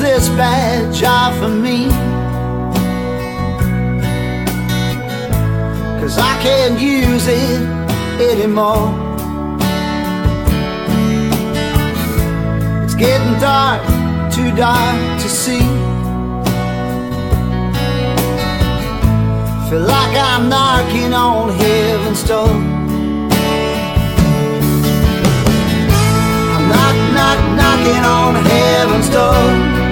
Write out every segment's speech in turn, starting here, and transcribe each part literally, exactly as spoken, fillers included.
this badge off of me, 'cause I can't use it anymore. It's getting dark, too dark to see. Feel like I'm knocking on heaven's door. I'm knock, knock, knocking on heaven's door.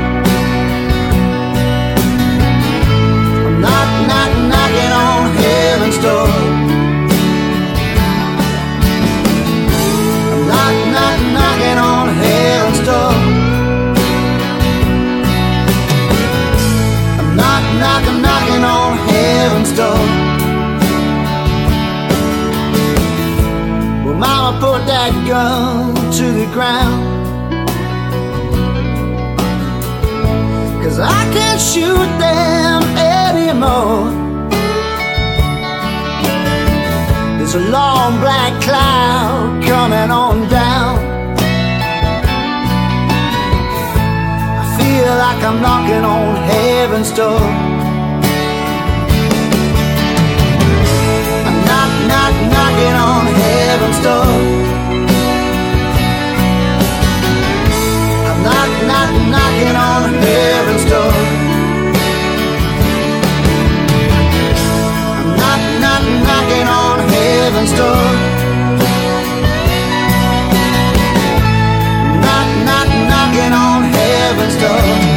I'm knock, knock, knocking on heaven's door. I'm knock, knock, knocking on heaven's door. I'm knock, knock, knocking on heaven's door. Well, Mama put that gun to the ground, 'cause I can't shoot them anymore. There's a long black cloud coming on down. I feel like I'm knocking on heaven's door. I'm knock, knock, knocking on heaven's door. I'm knock, knock, knocking on heaven's door. I'm knock, knock, knocking on heaven's door. Knock, knock, knocking on heaven's door.